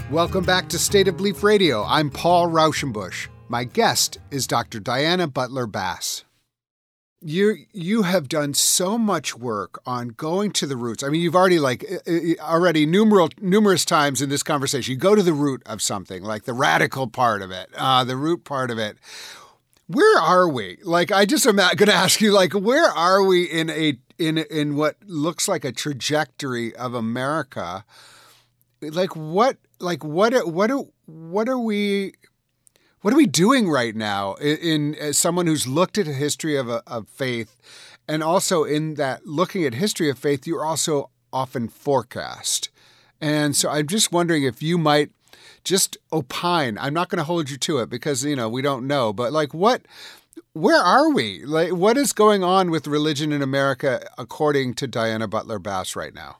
Welcome back to State of Belief Radio. I'm Paul Rauschenbusch. My guest is Dr. Diana Butler Bass. You have done so much work on going to the roots. I mean, you've already numerous times in this conversation, you go to the root of something, like the radical part of it, the root part of it. Where are we? Like, I just am going to ask you, like, where are we in what looks like a trajectory of America? What are we doing right now as someone who's looked at a history of faith, and also in that looking at history of faith, you're also often forecast. And so I'm just wondering if you might just opine. I'm not going to hold you to it because, we don't know, but where are we? Like, what is going on with religion in America, according to Diana Butler Bass right now?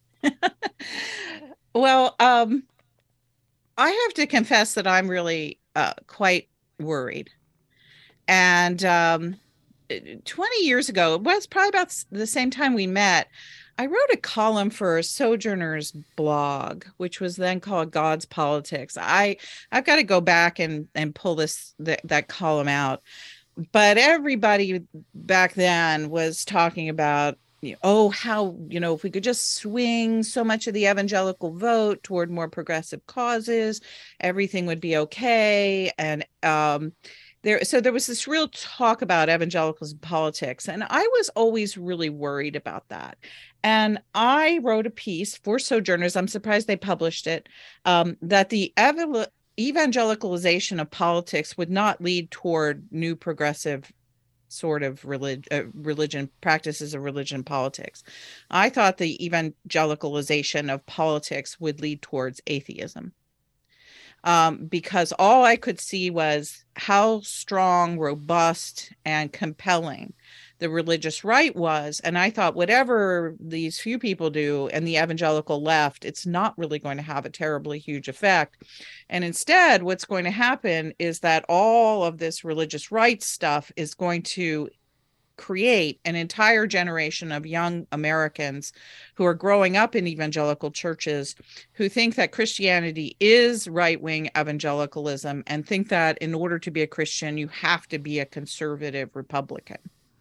Well, I have to confess that I'm really quite worried. And 20 years ago, it was probably about the same time we met, I wrote a column for Sojourner's blog, which was then called God's Politics. I've got to go back and pull that column out. But everybody back then was talking about, how, if we could just swing so much of the evangelical vote toward more progressive causes, everything would be okay. And there was this real talk about evangelicals and politics. And I was always really worried about that. And I wrote a piece for Sojourners, I'm surprised they published it, that the evangelicalization of politics would not lead toward new progressive sort of religion practices of religion politics. I thought the evangelicalization of politics would lead towards atheism, because all I could see was how strong, robust, and compelling the religious right was. And I thought, whatever these few people do and the evangelical left, it's not really going to have a terribly huge effect. And instead, what's going to happen is that all of this religious rights stuff is going to create an entire generation of young Americans who are growing up in evangelical churches who think that Christianity is right-wing evangelicalism and think that in order to be a Christian, you have to be a conservative Republican.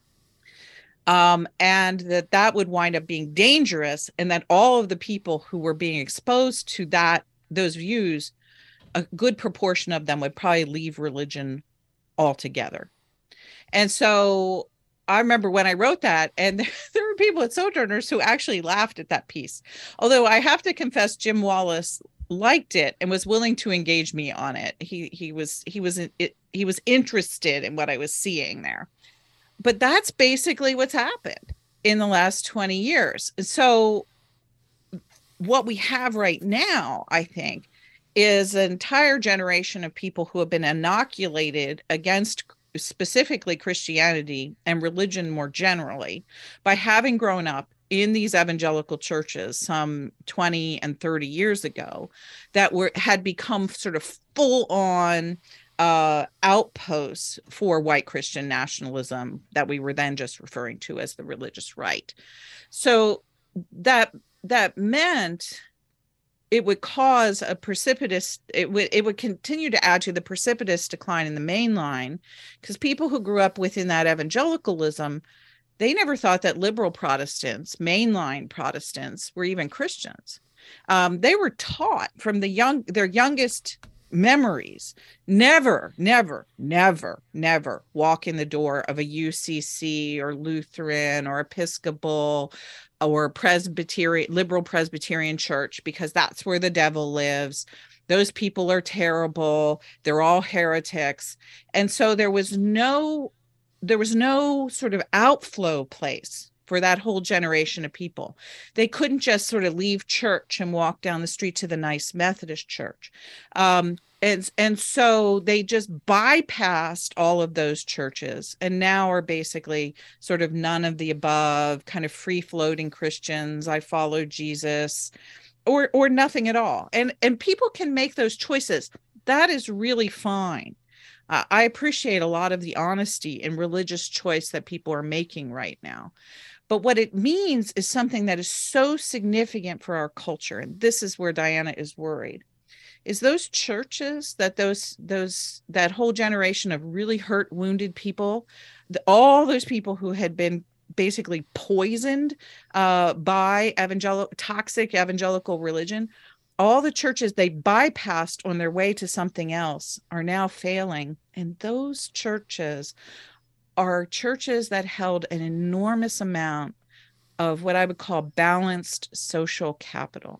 And that would wind up being dangerous, and that all of the people who were being exposed to those views, a good proportion of them would probably leave religion altogether. And so I remember when I wrote that, and there were people at Sojourners who actually laughed at that piece. Although I have to confess, Jim Wallace liked it and was willing to engage me on it. He was interested in what I was seeing there. But that's basically what's happened in the last 20 years. So what we have right now, I think, is an entire generation of people who have been inoculated against specifically Christianity and religion more generally by having grown up in these evangelical churches some 20 and 30 years ago that had become sort of full on outposts for white Christian nationalism that we were then just referring to as the religious right. So that meant it would cause a precipitous, it would continue to add to the precipitous decline in the main line, because people who grew up within that evangelicalism, they never thought that liberal Protestants, mainline Protestants, were even Christians. They were taught from their youngest memories, never walk in the door of a UCC or Lutheran or Episcopal or Presbyterian, liberal Presbyterian church, because that's where the devil lives. Those people are terrible. They're all heretics. And so there was no sort of outflow place for that whole generation of people. They couldn't just sort of leave church and walk down the street to the nice Methodist church. And so they just bypassed all of those churches and now are basically sort of none of the above, kind of free-floating Christians. I follow Jesus, or nothing at all. And people can make those choices. That is really fine. I appreciate a lot of the honesty and religious choice that people are making right now. But what it means is something that is so significant for our culture. And this is where Diana is worried, is those churches that that whole generation of really hurt, wounded people, all those people who had been basically poisoned by toxic evangelical religion, all the churches they bypassed on their way to something else are now failing. And those churches are churches that held an enormous amount of what I would call balanced social capital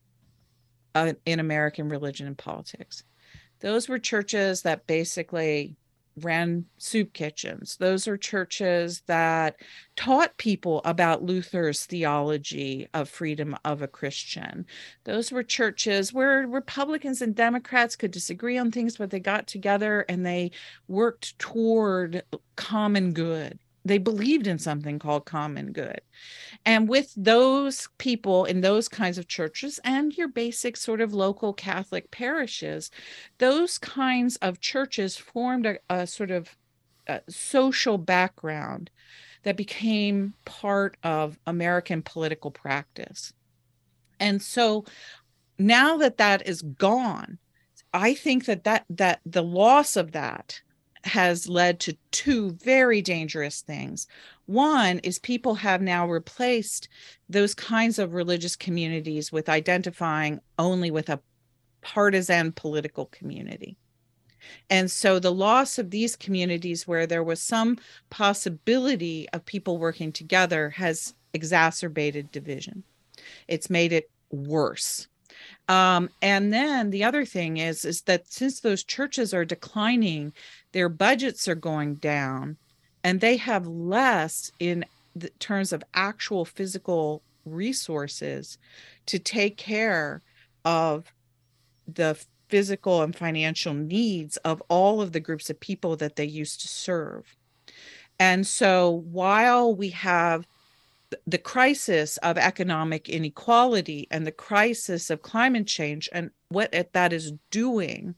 in American religion and politics. Those were churches that basically ran soup kitchens. Those are churches that taught people about Luther's theology of freedom of a Christian. Those were churches where Republicans and Democrats could disagree on things, but they got together and they worked toward common good. They believed in something called common good. And with those people in those kinds of churches and your basic sort of local Catholic parishes, those kinds of churches formed a sort of social background that became part of American political practice. And so now that that is gone, I think that the loss of that has led to two very dangerous things. One is people have now replaced those kinds of religious communities with identifying only with a partisan political community. And so the loss of these communities where there was some possibility of people working together has exacerbated division. It's made it worse. And then the other thing is that since those churches are declining, their budgets are going down, and they have less in terms of actual physical resources to take care of the physical and financial needs of all of the groups of people that they used to serve. And so while we have the crisis of economic inequality and the crisis of climate change and what that is doing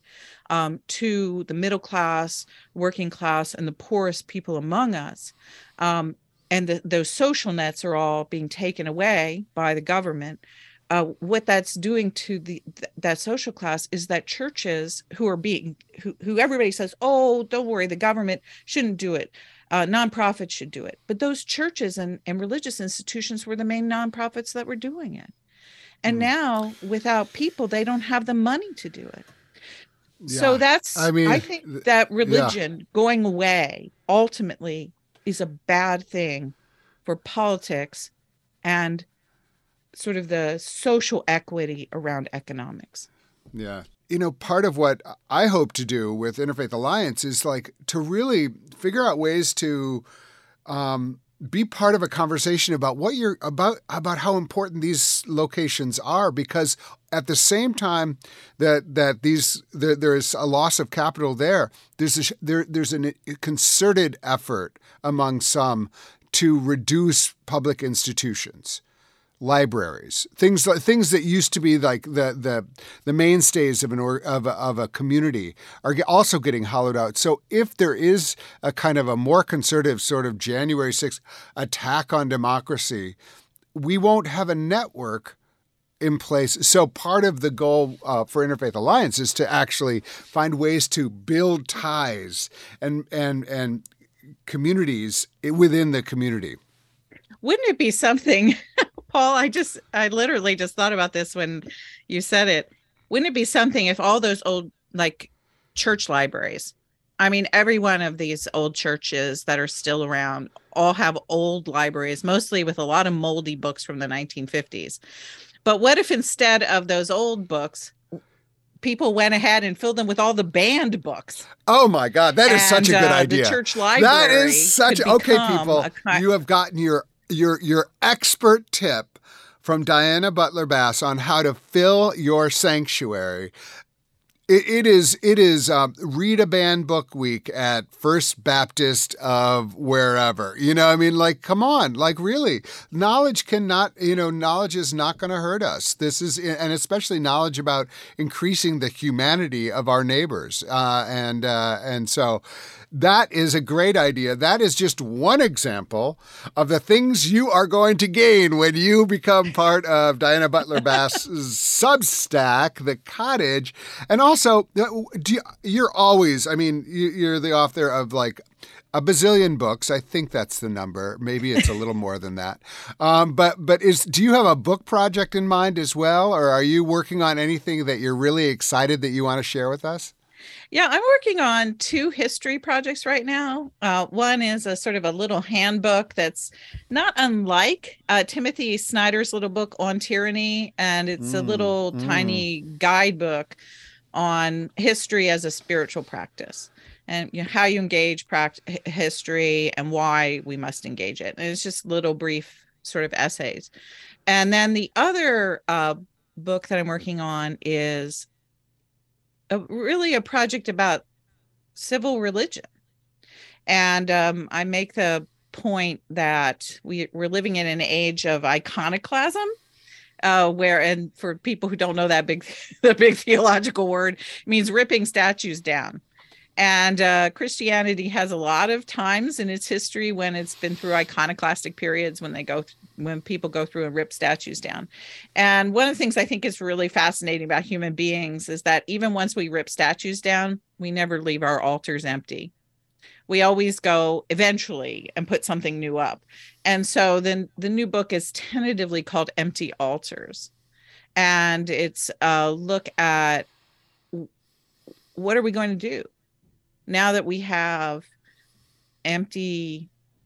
to the middle class, working class, and the poorest people among us, and those social nets are all being taken away by the government, what that's doing to that social class is that churches who everybody says, oh, don't worry, the government shouldn't do it. Nonprofits should do it. But those churches and religious institutions were the main nonprofits that were doing it. And now, without people, they don't have the money to do it. Yeah. So I think that religion going away ultimately is a bad thing for politics and sort of the social equity around economics. Yeah. Part of what I hope to do with Interfaith Alliance is to really figure out ways to be part of a conversation about what you're about how important these locations are, because at the same time that there is a loss of capital there's a concerted effort among some to reduce public institutions. Libraries, things that used to be like the mainstays of a community are also getting hollowed out. So if there is a kind of a more conservative sort of January 6th attack on democracy, we won't have a network in place. So part of the goal for Interfaith Alliance is to actually find ways to build ties and communities within the community. Wouldn't it be something, Paul? I literally just thought about this when you said it. Wouldn't it be something if all those old church libraries, I mean, every one of these old churches that are still around all have old libraries, mostly with a lot of moldy books from the 1950s. But what if instead of those old books, people went ahead and filled them with all the banned books? Oh my God, that is such a good idea. The church library. That is such okay, people. You have gotten your expert tip from Diana Butler Bass on how to fill your sanctuary. It is Read a Banned Book Week at First Baptist of wherever. I mean, like, come on, like, really, knowledge is not going to hurt us. This is, and especially knowledge about increasing the humanity of our neighbors. And so that is a great idea. That is just one example of the things you are going to gain when you become part of Diana Butler Bass's Substack, The Cottage. And also, you're the author of like a bazillion books. I think that's the number. Maybe it's a little more than that. Do you have a book project in mind as well? Or are you working on anything that you're really excited that you want to share with us? Yeah, I'm working on 2 history projects right now. One is a sort of a little handbook that's not unlike Timothy Snyder's little book on tyranny. And it's a little tiny guidebook on history as a spiritual practice and how you engage history and why we must engage it. And it's just little brief sort of essays. And then the other book that I'm working on is really a project about civil religion. And I make the point that we're living in an age of iconoclasm, and for people who don't know the big theological word, it means ripping statues down. And Christianity has a lot of times in its history when it's been through iconoclastic periods when people go through and rip statues down. And one of the things I think is really fascinating about human beings is that even once we rip statues down, we never leave our altars empty. We always go eventually and put something new up. And so then the new book is tentatively called Empty Altars. And it's a look at what are we going to do now that we have empty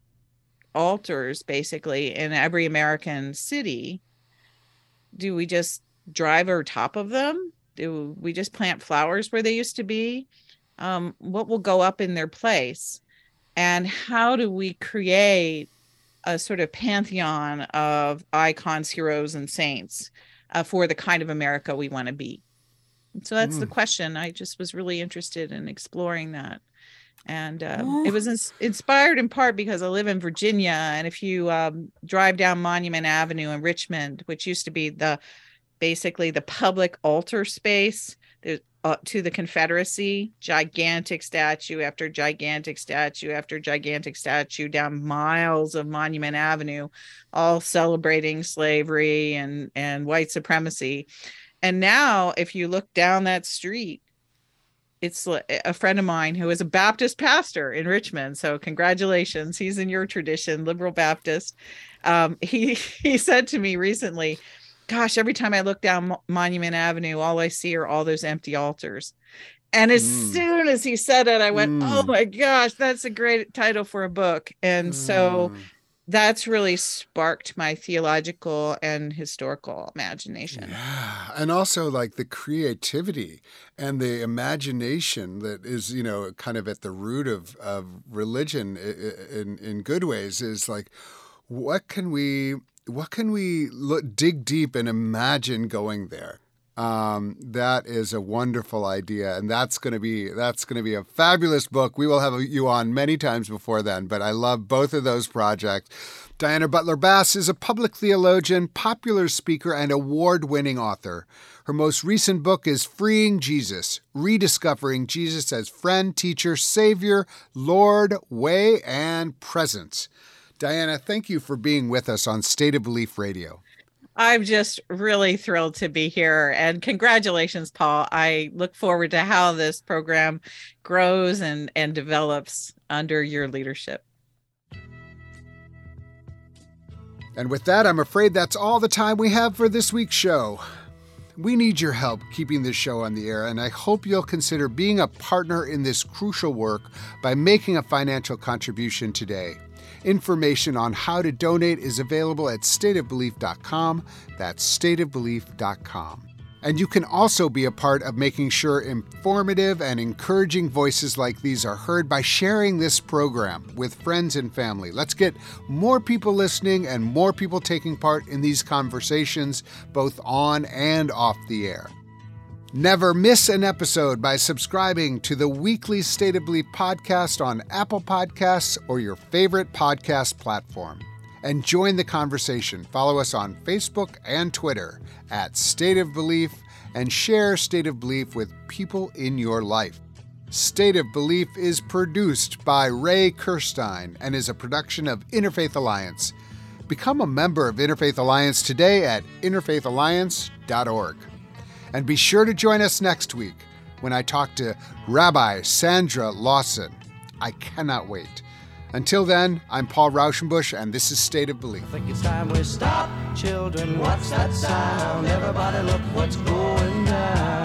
altars basically in every American city. Do we just drive over top of them? Do we just plant flowers where they used to be? What will go up in their place? And how do we create a sort of pantheon of icons, heroes, and saints for the kind of America we want to be? So that's the question. I just was really interested in exploring that. And it was inspired in part because I live in Virginia. And if you drive down Monument Avenue in Richmond, which used to be basically the public altar space to the Confederacy, gigantic statue after gigantic statue after gigantic statue down miles of Monument Avenue, all celebrating slavery and white supremacy. And now if you look down that street, it's a friend of mine who is a Baptist pastor in Richmond. So congratulations. He's in your tradition, liberal Baptist. He said to me recently, gosh, every time I look down Monument Avenue, all I see are all those empty altars. And as soon as he said it, I went, oh my gosh, that's a great title for a book. And so that's really sparked my theological and historical imagination. Yeah. And also like the creativity and the imagination that is, kind of at the root of religion in good ways is like, what can we dig deep and imagine going there? That is a wonderful idea, and that's going to be a fabulous book. We will have you on many times before then, but I love both of those projects. Diana Butler Bass is a public theologian, popular speaker, and award-winning author. Her most recent book is Freeing Jesus, Rediscovering Jesus as Friend, Teacher, Savior, Lord, Way, and Presence. Diana, thank you for being with us on State of Belief Radio. I'm just really thrilled to be here. And congratulations, Paul. I look forward to how this program grows and develops under your leadership. And with that, I'm afraid that's all the time we have for this week's show. We need your help keeping this show on the air, and I hope you'll consider being a partner in this crucial work by making a financial contribution today. Information on how to donate is available at stateofbelief.com. That's stateofbelief.com. And you can also be a part of making sure informative and encouraging voices like these are heard by sharing this program with friends and family. Let's get more people listening and more people taking part in these conversations, both on and off the air. Never miss an episode by subscribing to the weekly State of Belief podcast on Apple Podcasts or your favorite podcast platform. And join the conversation. Follow us on Facebook and Twitter at State of Belief and share State of Belief with people in your life. State of Belief is produced by Ray Kirstein and is a production of Interfaith Alliance. Become a member of Interfaith Alliance today at interfaithalliance.org. And be sure to join us next week when I talk to Rabbi Sandra Lawson. I cannot wait. Until then, I'm Paul Rauschenbusch, and this is State of Belief. I think it's time we stop, children. What's that sound? Everybody look what's going down.